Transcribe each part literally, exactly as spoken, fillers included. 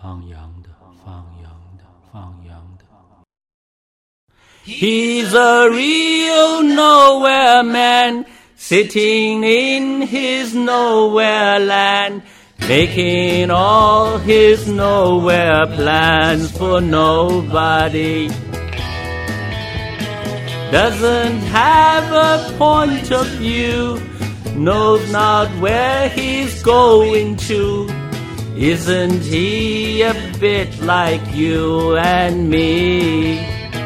放羊的，放羊的，放羊的。 He's a real nowhere man, sitting in his nowhere land, making all his nowhere plans for nobody. Doesn't have a point of view, knows not where he's going to. Isn't he a bit like you and me?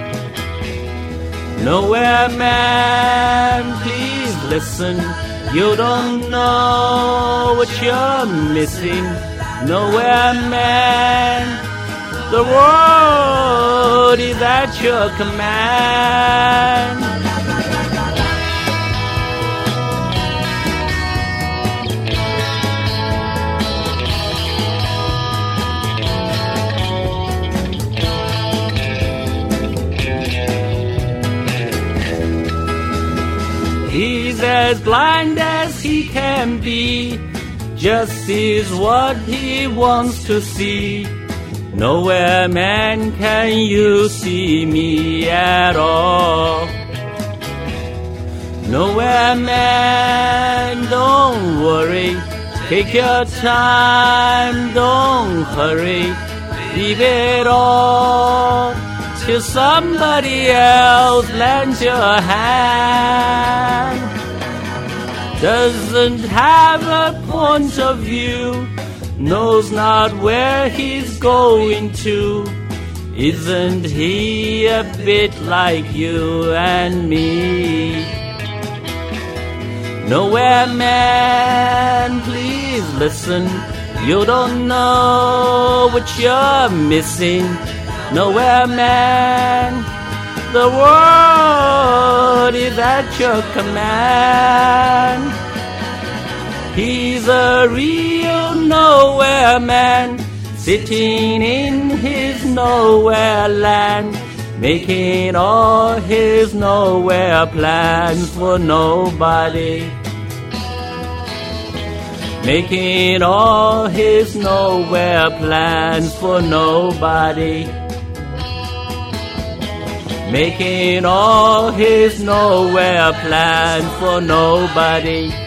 Nowhere man, please listen. You don't know what you're missing. Nowhere man, the world is at your command. He's as blind as he can be, just sees what he wants to see. Nowhere man can you see me at all. Nowhere man, don't worry, take your time, don't hurry, leave it all till somebody else lends your hand. Doesn't have a point of view, knows not where he's going to. Isn't he a bit like you and me? Nowhere man, please listen. You don't know what you're missing. Nowhere man, the world is at your command. He's a real nowhere man, sitting in his nowhere land, making all his nowhere plans for nobody. Making all his nowhere plans for nobody. Making all his nowhere plans for nobody.